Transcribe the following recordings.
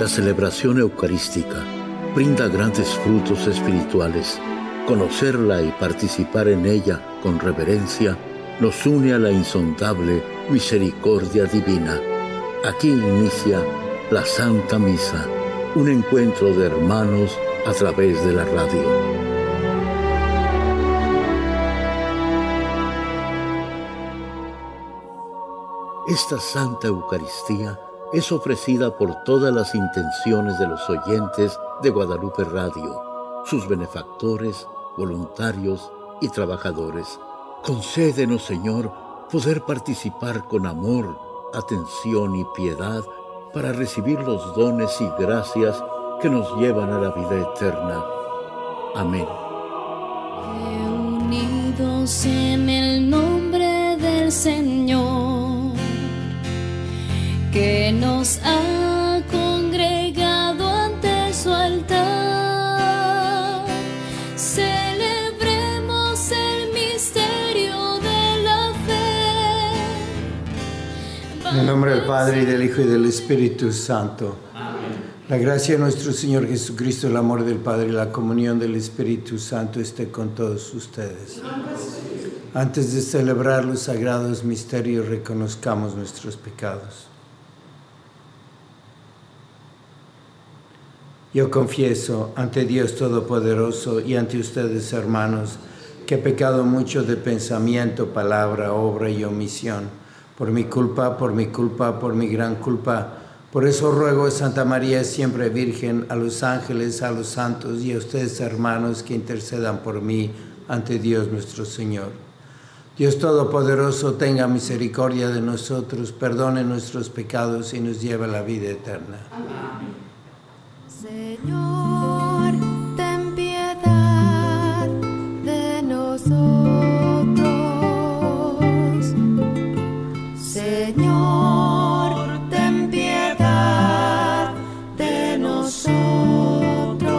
La celebración eucarística brinda grandes frutos espirituales. Conocerla y participar en ella con reverencia nos une a la insondable misericordia divina. Aquí inicia la Santa Misa, un encuentro de hermanos a través de la radio. Esta Santa Eucaristía es ofrecida por todas las intenciones de los oyentes de Guadalupe Radio, sus benefactores, voluntarios y trabajadores. Concédenos, Señor, poder participar con amor, atención y piedad para recibir los dones y gracias que nos llevan a la vida eterna. Amén. Reunidos en el nombre del Señor, que nos ha congregado ante su altar, celebremos el misterio de la fe. En el nombre del Padre, y del Hijo, y del Espíritu Santo. Amén. La gracia de nuestro Señor Jesucristo, el amor del Padre y la comunión del Espíritu Santo esté con todos ustedes. Antes de celebrar los sagrados misterios, reconozcamos nuestros pecados. Yo confieso ante Dios Todopoderoso y ante ustedes, hermanos, que he pecado mucho de pensamiento, palabra, obra y omisión, por mi culpa, por mi gran culpa. Por eso ruego a Santa María, siempre Virgen, a los ángeles, a los santos y a ustedes, hermanos, que intercedan por mí ante Dios nuestro Señor. Dios Todopoderoso, tenga misericordia de nosotros, perdone nuestros pecados y nos lleve a la vida eterna. Amén. Señor, ten piedad de nosotros. Señor, ten piedad de nosotros.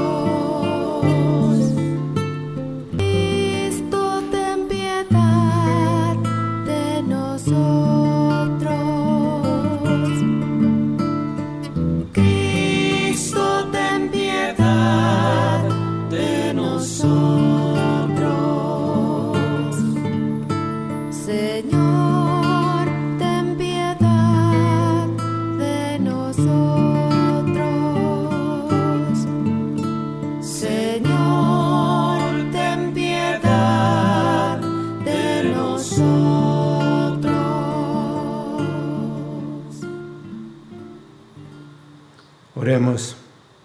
Cristo, ten piedad de nosotros. Señor, ten piedad de nosotros. Señor, ten piedad de nosotros. Oremos.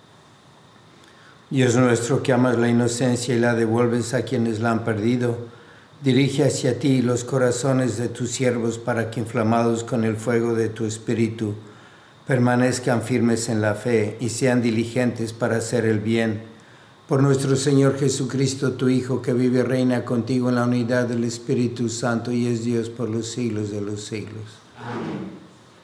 Dios nuestro, que amas la inocencia y la devuelves a quienes la han perdido, dirige hacia ti los corazones de tus siervos para que, inflamados con el fuego de tu Espíritu, permanezcan firmes en la fe y sean diligentes para hacer el bien. Por nuestro Señor Jesucristo, tu Hijo, que vive y reina contigo en la unidad del Espíritu Santo y es Dios por los siglos de los siglos. Amén.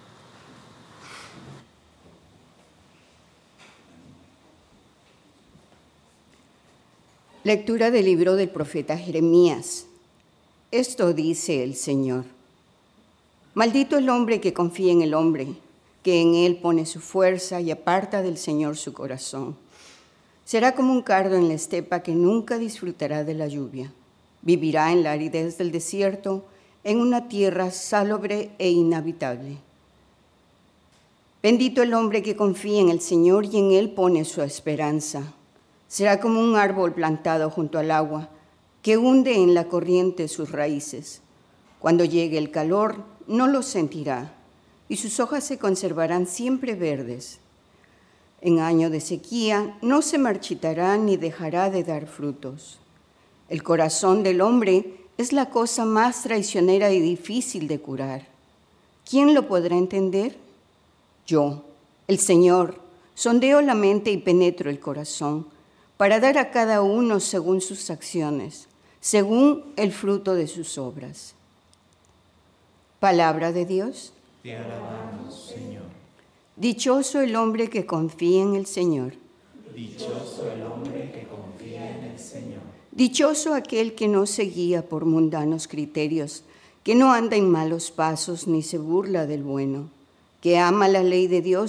Lectura del libro del profeta Jeremías. Esto dice el Señor: Maldito el hombre que confía en el hombre, que en él pone su fuerza y aparta del Señor su corazón. Será como un cardo en la estepa que nunca disfrutará de la lluvia. Vivirá en la aridez del desierto, en una tierra salobre e inhabitable. Bendito el hombre que confía en el Señor y en él pone su esperanza. Será como un árbol plantado junto al agua, que hunde en la corriente sus raíces. Cuando llegue el calor, no lo sentirá, y sus hojas se conservarán siempre verdes. En año de sequía, no se marchitará ni dejará de dar frutos. El corazón del hombre es la cosa más traicionera y difícil de curar. ¿Quién lo podrá entender? Yo, el Señor, sondeo la mente y penetro el corazón, para dar a cada uno según sus acciones, según el fruto de sus obras. Palabra de Dios. Te alabamos, Señor. Dichoso el hombre que confía en el Señor. Dichoso el hombre que confía en el Señor. Dichoso aquel que no se guía por mundanos criterios, que no anda en malos pasos ni se burla del bueno, que ama la ley de Dios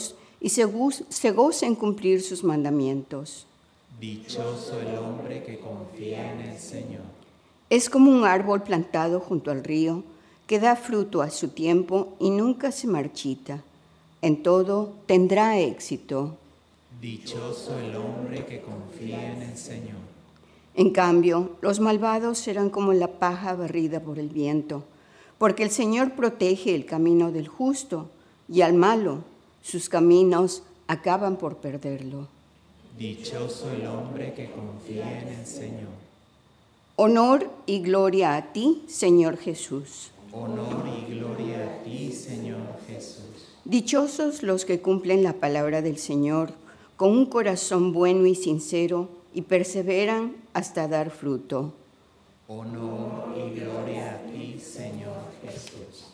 y se goza en cumplir sus mandamientos. Dichoso el hombre que confía en el Señor. Es como un árbol plantado junto al río, que da fruto a su tiempo y nunca se marchita. En todo tendrá éxito. Dichoso el hombre que confía en el Señor. En cambio, los malvados serán como la paja barrida por el viento, porque el Señor protege el camino del justo, y al malo sus caminos acaban por perderlo. Dichoso el hombre que confía en el Señor. Honor y gloria a ti, Señor Jesús. Honor y gloria a ti, Señor Jesús. Dichosos los que cumplen la palabra del Señor con un corazón bueno y sincero y perseveran hasta dar fruto. Honor y gloria a ti, Señor Jesús.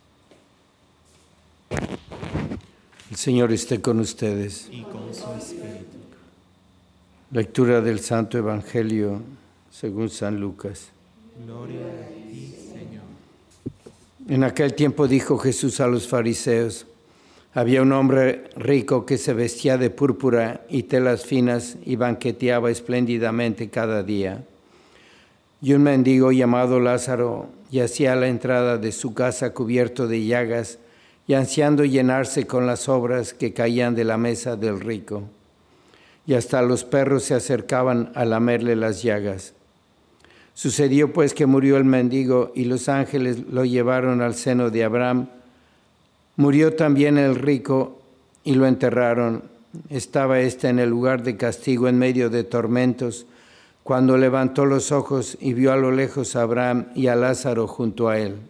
El Señor esté con ustedes. Y con su espíritu. Lectura del Santo Evangelio según San Lucas. Gloria a ti, Señor. En aquel tiempo dijo Jesús a los fariseos: había un hombre rico que se vestía de púrpura y telas finas y banqueteaba espléndidamente cada día. Y un mendigo llamado Lázaro yacía a la entrada de su casa cubierto de llagas y ansiando llenarse con las sobras que caían de la mesa del rico. Y hasta los perros se acercaban a lamerle las llagas. Sucedió pues que murió el mendigo y los ángeles lo llevaron al seno de Abraham. Murió también el rico y lo enterraron. Estaba éste en el lugar de castigo en medio de tormentos, cuando levantó los ojos y vio a lo lejos a Abraham y a Lázaro junto a él.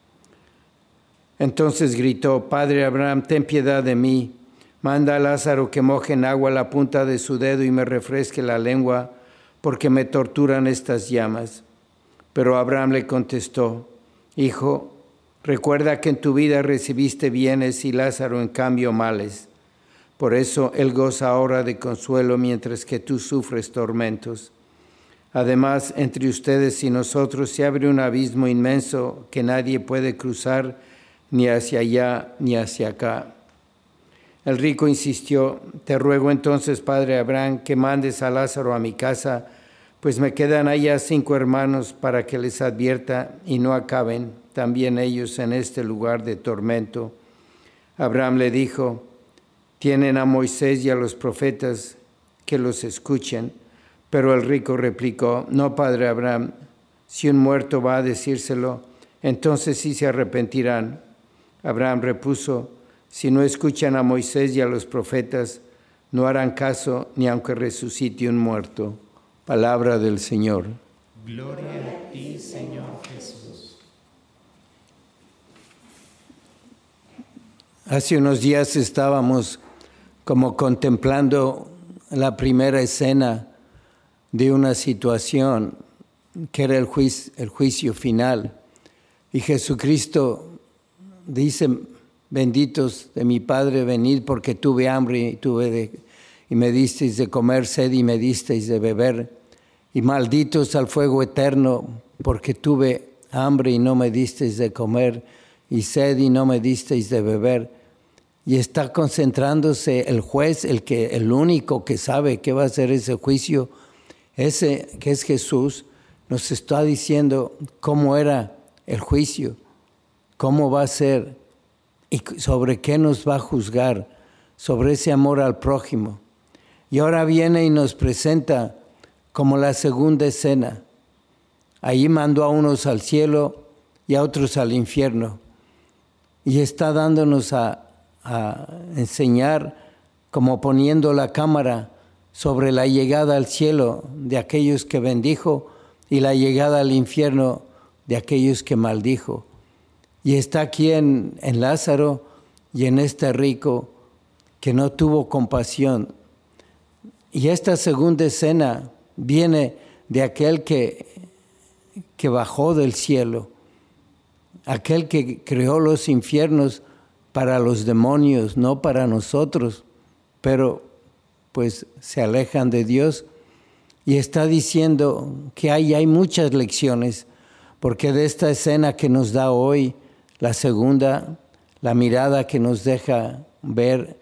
Entonces gritó: Padre Abraham, ten piedad de mí. Manda a Lázaro que moje en agua la punta de su dedo y me refresque la lengua, porque me torturan estas llamas. Pero Abraham le contestó: Hijo, recuerda que en tu vida recibiste bienes y Lázaro en cambio males. Por eso él goza ahora de consuelo mientras que tú sufres tormentos. Además, entre ustedes y nosotros se abre un abismo inmenso que nadie puede cruzar ni hacia allá ni hacia acá. El rico insistió: Te ruego entonces, padre Abraham, que mandes a Lázaro a mi casa, pues me quedan allá 5 hermanos para que les advierta y no acaben también ellos en este lugar de tormento. Abraham le dijo: Tienen a Moisés y a los profetas, que los escuchen. Pero el rico replicó: No, padre Abraham, si un muerto va a decírselo, entonces sí se arrepentirán. Abraham repuso: Si no escuchan a Moisés y a los profetas, no harán caso ni aunque resucite un muerto. Palabra del Señor. Gloria a ti, Señor Jesús. Hace unos días estábamos como contemplando la primera escena de una situación que era el juicio final. Y Jesucristo dice: benditos de mi Padre, venid porque tuve hambre y me disteis de comer, sed y me disteis de beber. Y malditos al fuego eterno porque tuve hambre y no me disteis de comer, y sed y no me disteis de beber. Y está concentrándose el juez, el único que sabe qué va a ser ese juicio, ese que es Jesús, nos está diciendo cómo era el juicio, cómo va a ser y sobre qué nos va a juzgar, sobre ese amor al prójimo. Y ahora viene y nos presenta como la segunda escena. Allí mandó a unos al cielo y a otros al infierno. Y está dándonos a enseñar, como poniendo la cámara sobre la llegada al cielo de aquellos que bendijo y la llegada al infierno de aquellos que maldijo. Y está aquí en Lázaro y en este rico que no tuvo compasión. Y esta segunda escena viene de aquel que bajó del cielo, aquel que creó los infiernos para los demonios, no para nosotros, pero pues se alejan de Dios. Y está diciendo que hay muchas lecciones, porque de esta escena que nos da hoy, la segunda, la mirada que nos deja ver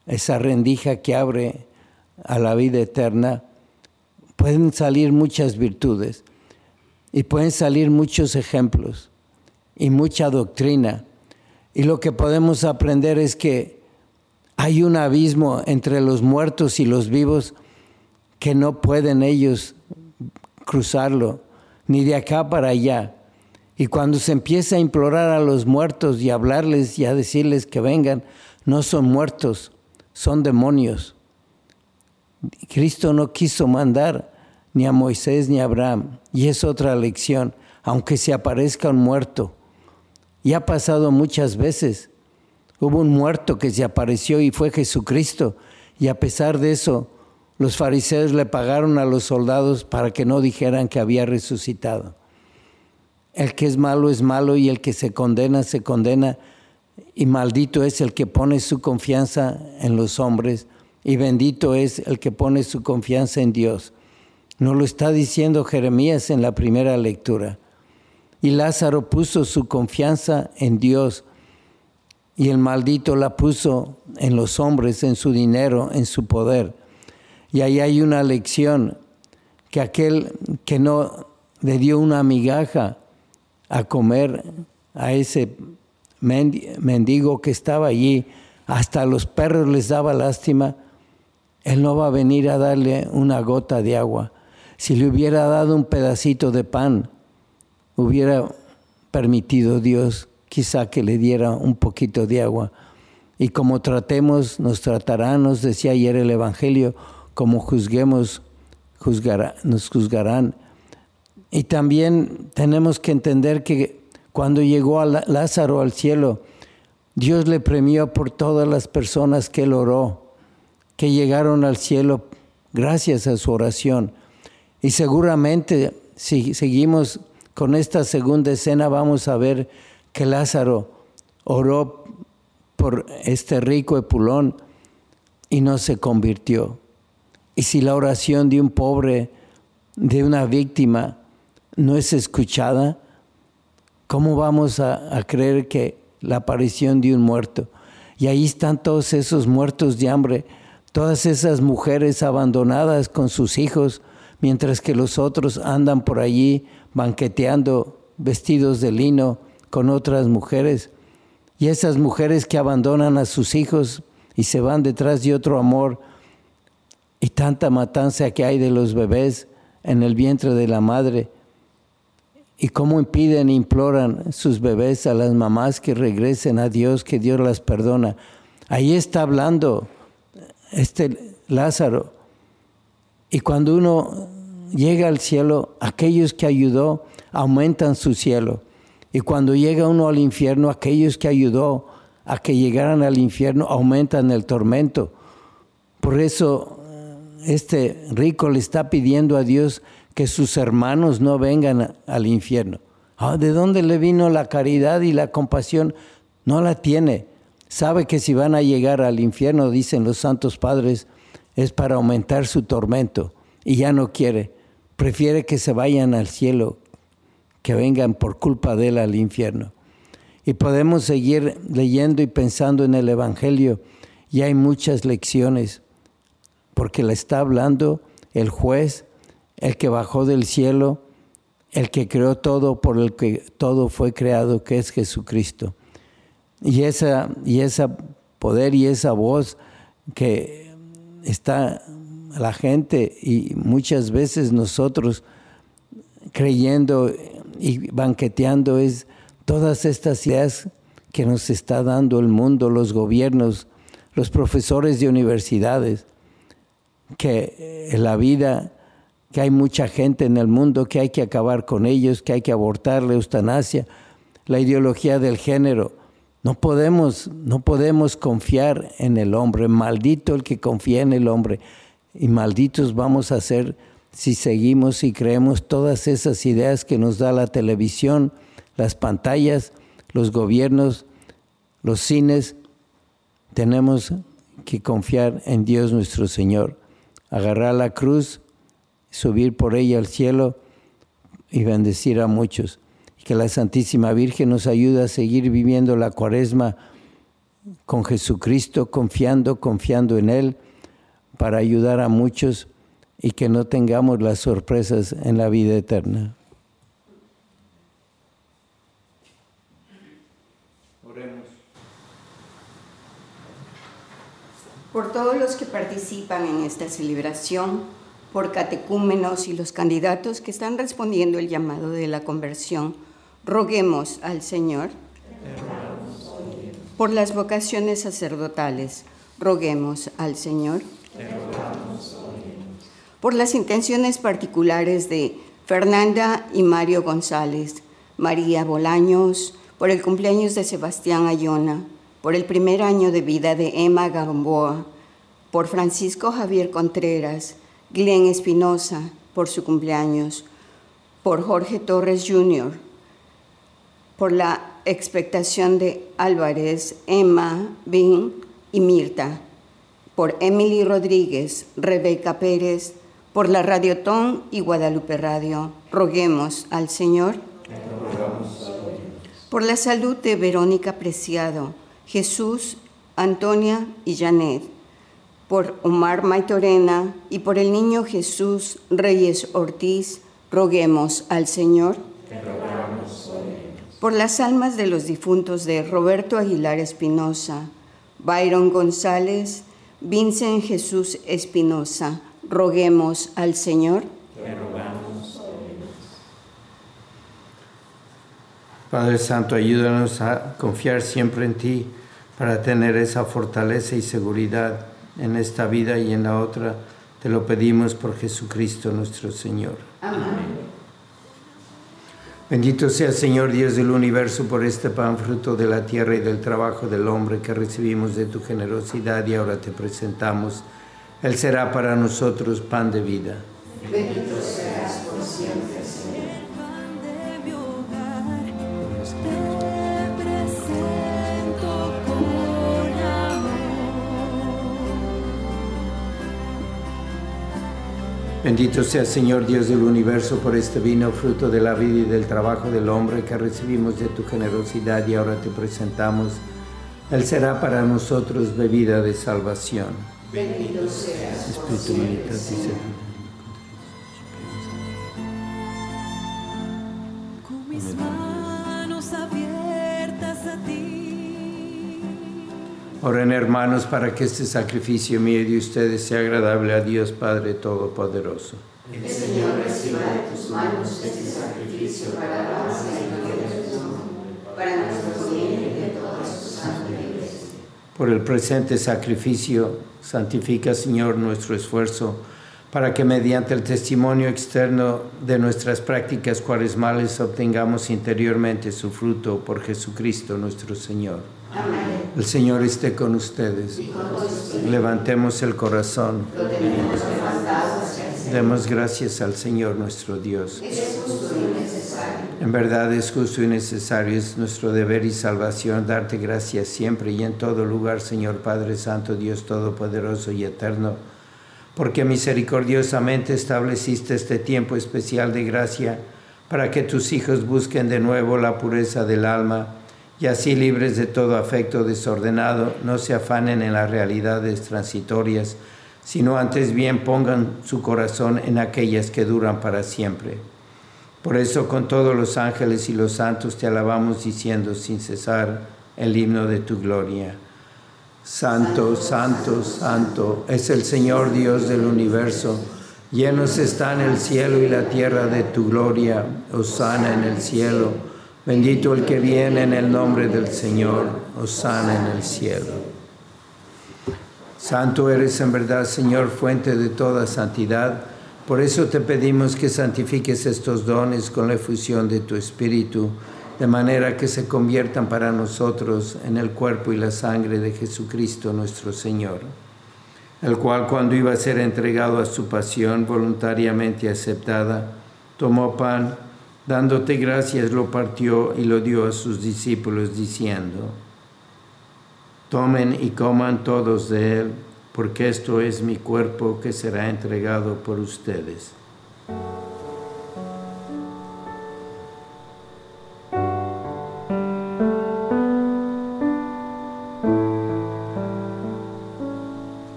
esa rendija que abre a la vida eterna, pueden salir muchas virtudes y pueden salir muchos ejemplos y mucha doctrina. Y lo que podemos aprender es que hay un abismo entre los muertos y los vivos que no pueden ellos cruzarlo, ni de acá para allá. Y cuando se empieza a implorar a los muertos y a hablarles y a decirles que vengan, no son muertos, son demonios. Cristo no quiso mandar ni a Moisés ni a Abraham, y es otra lección, aunque se aparezca un muerto. Y ha pasado muchas veces. Hubo un muerto que se apareció y fue Jesucristo, y a pesar de eso, los fariseos le pagaron a los soldados para que no dijeran que había resucitado. El que es malo y el que se condena, y maldito es el que pone su confianza en los hombres y bendito es el que pone su confianza en Dios. Nos lo está diciendo Jeremías en la primera lectura. Y Lázaro puso su confianza en Dios y el maldito la puso en los hombres, en su dinero, en su poder. Y ahí hay una lección, que aquel que no le dio una migaja a comer a ese mendigo que estaba allí, hasta a los perros les daba lástima, él no va a venir a darle una gota de agua. Si le hubiera dado un pedacito de pan, hubiera permitido Dios quizá que le diera un poquito de agua. Y como tratemos, nos tratarán, nos decía ayer el Evangelio, como juzguemos, nos juzgarán. Y también tenemos que entender que cuando llegó a Lázaro al cielo, Dios le premió por todas las personas que él oró, que llegaron al cielo gracias a su oración. Y seguramente si seguimos con esta segunda escena vamos a ver que Lázaro oró por este rico Epulón y no se convirtió. Y si la oración de un pobre, de una víctima, no es escuchada, ¿cómo vamos a creer que la aparición de un muerto? Y ahí están todos esos muertos de hambre, todas esas mujeres abandonadas con sus hijos, mientras que los otros andan por allí banqueteando vestidos de lino con otras mujeres. Y esas mujeres que abandonan a sus hijos y se van detrás de otro amor, y tanta matanza que hay de los bebés en el vientre de la madre, y cómo impiden e imploran sus bebés a las mamás que regresen a Dios, que Dios las perdona. Ahí está hablando Lázaro. Y cuando uno llega al cielo, aquellos que ayudó aumentan su cielo. Y cuando llega uno al infierno, aquellos que ayudó a que llegaran al infierno aumentan el tormento. Por eso este rico le está pidiendo a Dios que sus hermanos no vengan al infierno. ¿De dónde le vino la caridad y la compasión? No la tiene. Sabe que si van a llegar al infierno, dicen los santos padres, es para aumentar su tormento. Y ya no quiere. Prefiere que se vayan al cielo, que vengan por culpa de él al infierno. Y podemos seguir leyendo y pensando en el Evangelio. Y hay muchas lecciones, porque le está hablando el juez, el que bajó del cielo, el que creó todo, por el que todo fue creado, que es Jesucristo. Y esa poder y esa voz que está la gente y muchas veces nosotros creyendo y banqueteando es todas estas ideas que nos está dando el mundo, los gobiernos, los profesores de universidades, que en la vida, que hay mucha gente en el mundo, que hay que acabar con ellos, que hay que abortar, la eutanasia, la ideología del género. No podemos confiar en el hombre. Maldito el que confía en el hombre. Y malditos vamos a ser si seguimos y creemos todas esas ideas que nos da la televisión, las pantallas, los gobiernos, los cines. Tenemos que confiar en Dios nuestro Señor. Agarrar la cruz, subir por ella al cielo y bendecir a muchos. Y que la Santísima Virgen nos ayude a seguir viviendo la Cuaresma con Jesucristo, confiando en Él para ayudar a muchos y que no tengamos las sorpresas en la vida eterna. Oremos. Por todos los que participan en esta celebración, por catecúmenos y los candidatos que están respondiendo el llamado de la conversión, roguemos al Señor. Por las vocaciones sacerdotales, roguemos al Señor. Por las intenciones particulares de Fernanda y Mario González, María Bolaños, por el cumpleaños de Sebastián Ayona, por el primer año de vida de Emma Gamboa, por Francisco Javier Contreras, Glenn Espinosa, por su cumpleaños, por Jorge Torres Jr., por la expectación de Álvarez, Emma, Vin y Mirta, por Emily Rodríguez, Rebeca Pérez, por la Radiotón y Guadalupe Radio, roguemos al Señor. Por la salud de Verónica Preciado, Jesús, Antonia y Janet, por Omar Maitorena y por el niño Jesús Reyes Ortiz, roguemos al Señor. Por las almas de los difuntos de Roberto Aguilar Espinosa, Byron González, Vincent Jesús Espinosa, roguemos al Señor. Padre Santo, ayúdanos a confiar siempre en ti para tener esa fortaleza y seguridad en esta vida y en la otra. Te lo pedimos por Jesucristo nuestro Señor. Amén. Bendito sea, Señor Dios del universo, por este pan, fruto de la tierra y del trabajo del hombre que recibimos de tu generosidad y ahora te presentamos. Él será para nosotros pan de vida. Bendito seas por siempre, Señor. Pan de mi hogar, te presento con amor. Bendito sea, Señor Dios del universo, por este vino, fruto de la vida y del trabajo del hombre que recibimos de tu generosidad y ahora te presentamos. Él será para nosotros bebida de salvación. Bendito seas por Espíritu, siempre, humanidad y Señor. salud. Con mis manos abiertas a ti. Oren, hermanos, para que este sacrificio mío y de ustedes sea agradable a Dios Padre Todopoderoso. El Señor reciba de tus manos este sacrificio para alabanza y gloria de tu nombre, para nuestro bien y de toda su santa iglesia. Por el presente sacrificio, santifica, Señor, nuestro esfuerzo, para que mediante el testimonio externo de nuestras prácticas cuaresmales obtengamos interiormente su fruto por Jesucristo nuestro Señor. Amén. El Señor esté con ustedes. Levantemos el corazón. Lo tenemos levantado hacia el Señor. Demos gracias al Señor nuestro Dios. Es justo y necesario. En verdad es justo y necesario, es nuestro deber y salvación darte gracias siempre y en todo lugar, Señor Padre Santo, Dios Todopoderoso y Eterno, porque misericordiosamente estableciste este tiempo especial de gracia para que tus hijos busquen de nuevo la pureza del alma y así, libres de todo afecto desordenado, no se afanen en las realidades transitorias, sino antes bien pongan su corazón en aquellas que duran para siempre. Por eso, con todos los ángeles y los santos te alabamos diciendo sin cesar el himno de tu gloria. Santo, santo, santo es el Señor Dios del universo. Llenos están el cielo y la tierra de tu gloria. Hosana en el cielo. Bendito el que viene en el nombre del Señor. Hosana en el cielo. Santo eres en verdad, Señor, fuente de toda santidad. Por eso te pedimos que santifiques estos dones con la efusión de tu Espíritu, de manera que se conviertan para nosotros en el cuerpo y la sangre de Jesucristo nuestro Señor, el cual, cuando iba a ser entregado a su pasión voluntariamente aceptada, tomó pan, dándote gracias, lo partió y lo dio a sus discípulos, diciendo: tomen y coman todos de él, porque esto es mi cuerpo que será entregado por ustedes.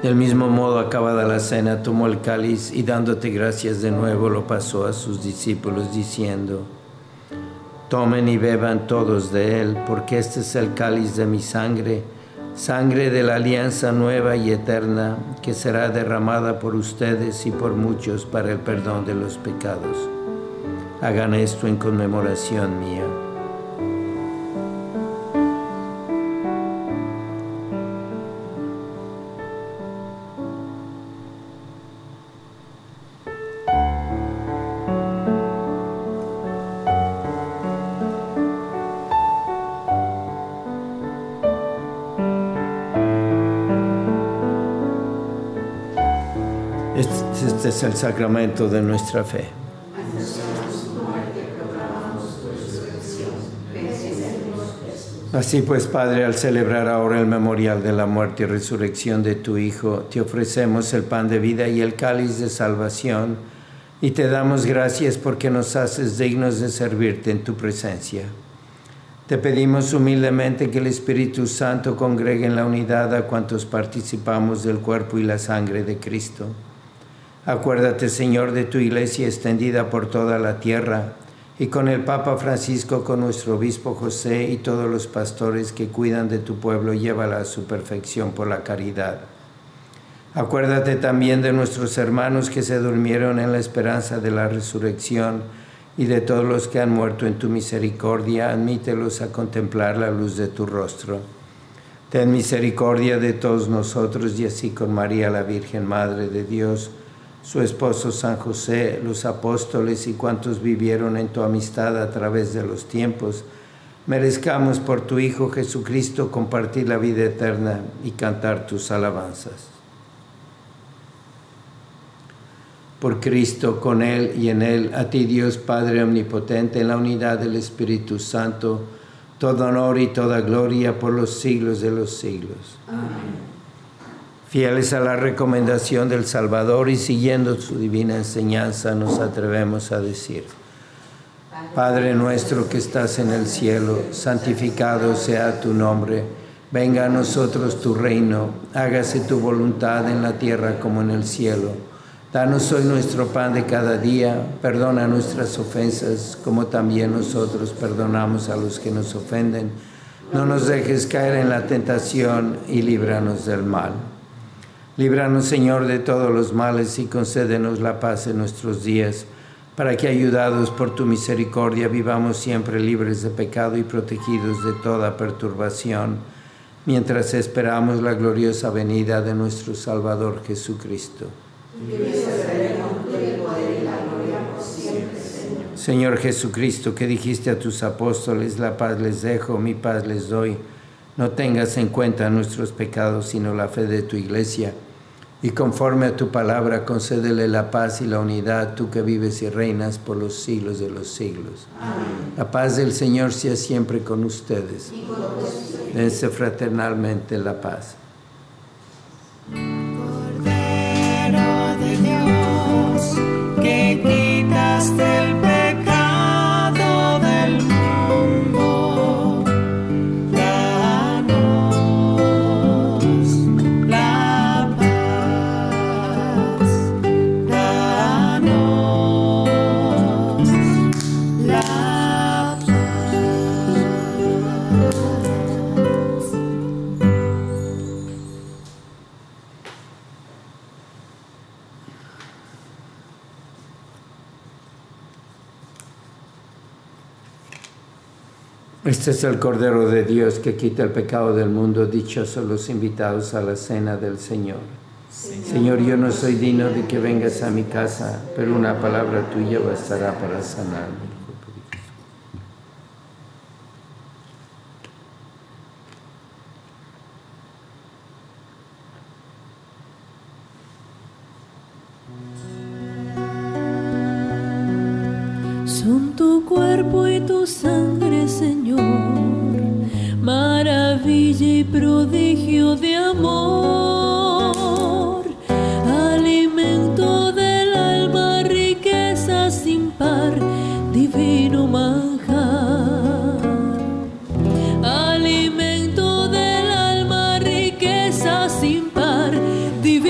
Del mismo modo, acabada la cena, tomó el cáliz y dándote gracias de nuevo, lo pasó a sus discípulos diciendo: tomen y beban todos de él, porque este es el cáliz de mi sangre, sangre de la alianza nueva y eterna, que será derramada por ustedes y por muchos para el perdón de los pecados. Hagan esto en conmemoración mía. Este es el sacramento de nuestra fe. Así pues, Padre, al celebrar ahora el memorial de la muerte y resurrección de tu Hijo, te ofrecemos el pan de vida y el cáliz de salvación, y te damos gracias porque nos haces dignos de servirte en tu presencia. Te pedimos humildemente que el Espíritu Santo congregue en la unidad a cuantos participamos del cuerpo y la sangre de Cristo. Acuérdate, Señor, de tu iglesia extendida por toda la tierra, y con el Papa Francisco, con nuestro obispo José y todos los pastores que cuidan de tu pueblo, llévala a su perfección por la caridad. Acuérdate también de nuestros hermanos que se durmieron en la esperanza de la resurrección, y de todos los que han muerto en tu misericordia, admítelos a contemplar la luz de tu rostro. Ten misericordia de todos nosotros, y así con María, la Virgen Madre de Dios, su esposo San José, los apóstoles y cuantos vivieron en tu amistad a través de los tiempos, merezcamos por tu Hijo Jesucristo compartir la vida eterna y cantar tus alabanzas. Por Cristo, con Él y en Él, a ti Dios Padre Omnipotente, en la unidad del Espíritu Santo, todo honor y toda gloria por los siglos de los siglos. Amén. Fieles a la recomendación del Salvador y siguiendo su divina enseñanza, nos atrevemos a decir: Padre nuestro que estás en el cielo, santificado sea tu nombre. Venga a nosotros tu reino, hágase tu voluntad en la tierra como en el cielo. Danos hoy nuestro pan de cada día, perdona nuestras ofensas, como también nosotros perdonamos a los que nos ofenden. No nos dejes caer en la tentación y líbranos del mal. Líbranos, Señor, de todos los males y concédenos la paz en nuestros días, para que, ayudados por tu misericordia, vivamos siempre libres de pecado y protegidos de toda perturbación, mientras esperamos la gloriosa venida de nuestro Salvador Jesucristo. Señor Jesucristo, que dijiste a tus apóstoles: la paz les dejo, mi paz les doy. No tengas en cuenta nuestros pecados, sino la fe de tu iglesia. Y conforme a tu palabra, concédele la paz y la unidad, tú que vives y reinas por los siglos de los siglos. Amén. La paz del Señor sea siempre con ustedes. Dense fraternalmente la paz. Cordero de Dios, que quitaste el pecado del mundo, danos la paz, danos la paz. Este es el Cordero de Dios que quita el pecado del mundo. Dichosos los invitados a la cena del Señor. Señor, yo no soy digno de que vengas a mi casa, pero una palabra tuya bastará para sanarme. Son tu cuerpo y tu sangre, Señor, maravilla y prodigio de amor, alimento del alma, riqueza sin par, divino manjar. Alimento del alma, riqueza sin par, divino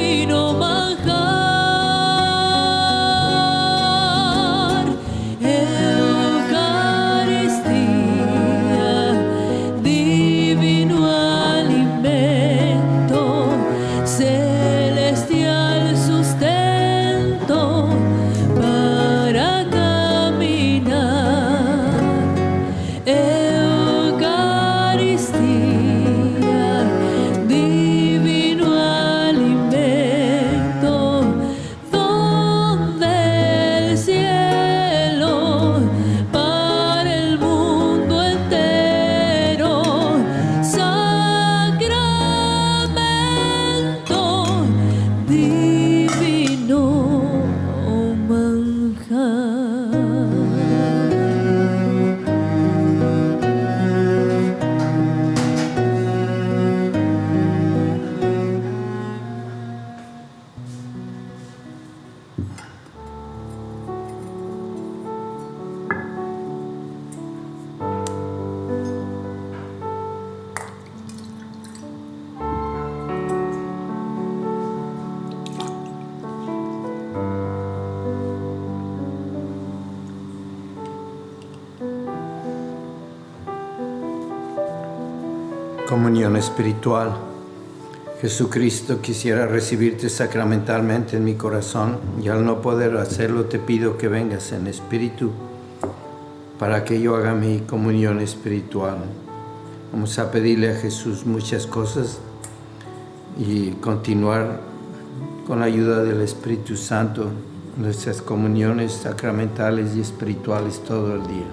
Comunión espiritual. Jesucristo, quisiera recibirte sacramentalmente en mi corazón y al no poder hacerlo te pido que vengas en espíritu para que yo haga mi comunión espiritual. Vamos a pedirle a Jesús muchas cosas y continuar con la ayuda del Espíritu Santo nuestras comuniones sacramentales y espirituales todo el día.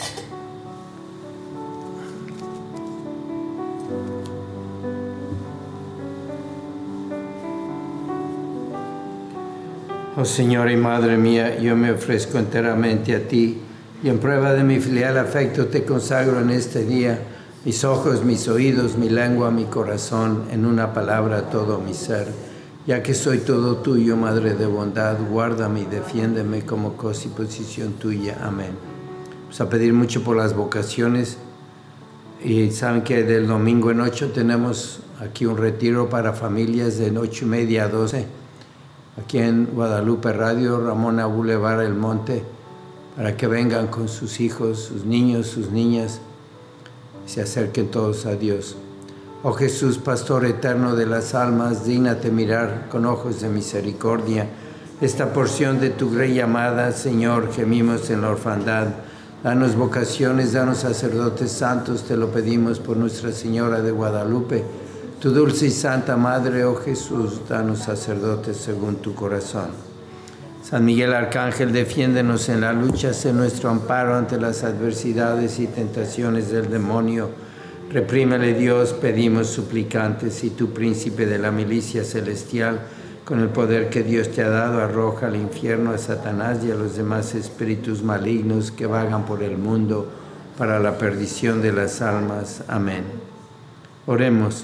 Oh Señor y Madre mía, yo me ofrezco enteramente a ti y en prueba de mi filial afecto te consagro en este día mis ojos, mis oídos, mi lengua, mi corazón, en una palabra todo mi ser. Ya que soy todo tuyo, Madre de bondad, guárdame y defiéndeme como cosa y posición tuya. Amén. Vamos a pedir mucho por las vocaciones y saben que del domingo en 8 tenemos aquí un retiro para familias de 8:30 a 12. Aquí en Guadalupe Radio, Ramona Boulevard El Monte, para que vengan con sus hijos, sus niños, sus niñas, y se acerquen todos a Dios. Oh Jesús, Pastor eterno de las almas, dígnate mirar con ojos de misericordia esta porción de tu grey llamada. Señor, gemimos en la orfandad. Danos vocaciones, danos sacerdotes santos, te lo pedimos por Nuestra Señora de Guadalupe. Tu dulce y santa Madre, oh Jesús, danos sacerdotes según tu corazón. San Miguel Arcángel, defiéndenos en la lucha, sé nuestro amparo ante las adversidades y tentaciones del demonio. Reprímele Dios, pedimos suplicantes, y tu príncipe de la milicia celestial, con el poder que Dios te ha dado, arroja al infierno a Satanás y a los demás espíritus malignos que vagan por el mundo para la perdición de las almas. Amén. Oremos.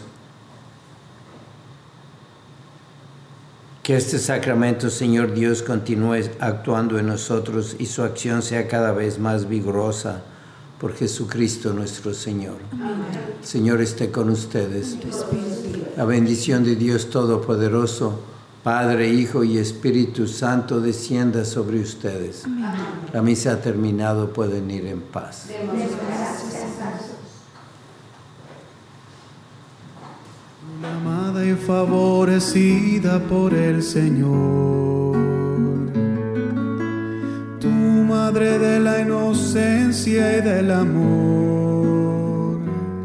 Que este sacramento, Señor Dios, continúe actuando en nosotros y su acción sea cada vez más vigorosa por Jesucristo nuestro Señor. Amén. El Señor esté con ustedes. La bendición de Dios Todopoderoso, Padre, Hijo y Espíritu Santo, descienda sobre ustedes. Amén. La misa ha terminado, pueden ir en paz. Amada y favorecida por el Señor, tu Madre de la inocencia y del amor,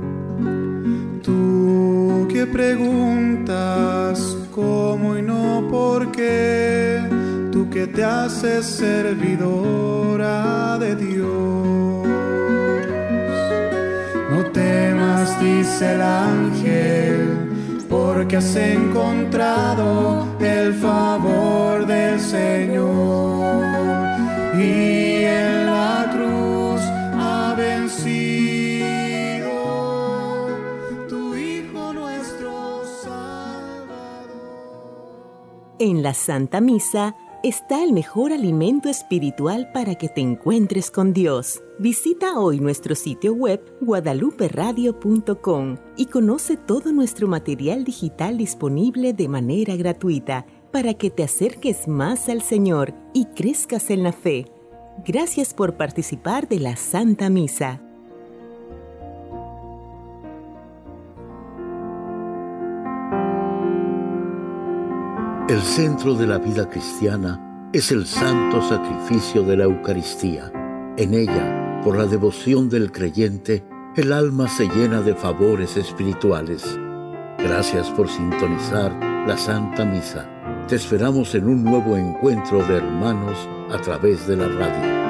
tú que preguntas cómo y no por qué, tú que te haces servidora de Dios. No temas, dice el ángel, porque has encontrado el favor del Señor, y en la cruz ha vencido tu Hijo nuestro Salvador. En la Santa Misa está el mejor alimento espiritual para que te encuentres con Dios. Visita hoy nuestro sitio web guadaluperadio.com y conoce todo nuestro material digital disponible de manera gratuita para que te acerques más al Señor y crezcas en la fe. Gracias por participar de la Santa Misa. El centro de la vida cristiana es el santo sacrificio de la Eucaristía. En ella, por la devoción del creyente, el alma se llena de favores espirituales. Gracias por sintonizar la Santa Misa. Te esperamos en un nuevo encuentro de hermanos a través de la radio.